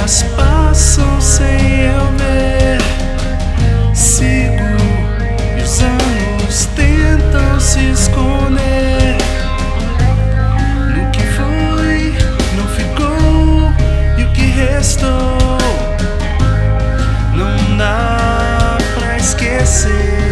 dias passam sem eu ver. Sigo e os anos tentam se esconder. No que foi, não ficou, e o que restou não dá pra esquecer.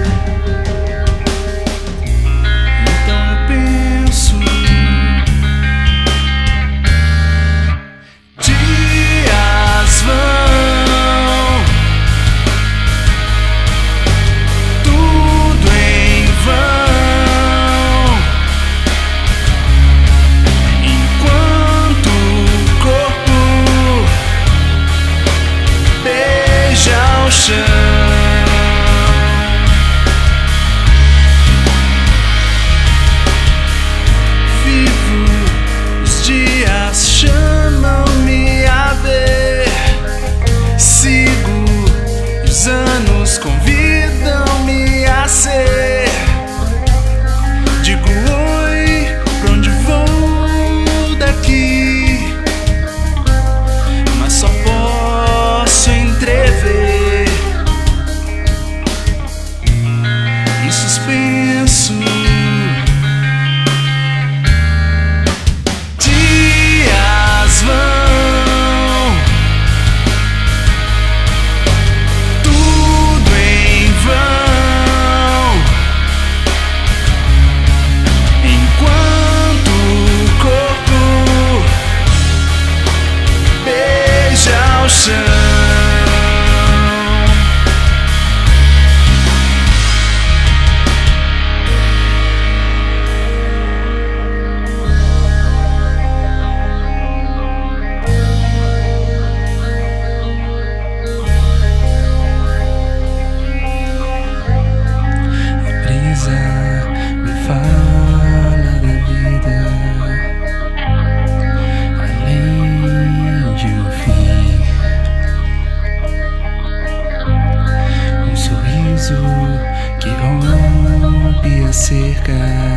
Vivo, os dias chamam-me a ver. Sigo, e os anos convidam-me a ser. Digo oi, pra onde vou daqui, mas só posso entrever em suspenso. Dias vão, tudo em vão, enquanto o corpo beija o chão. Que rompe a cerca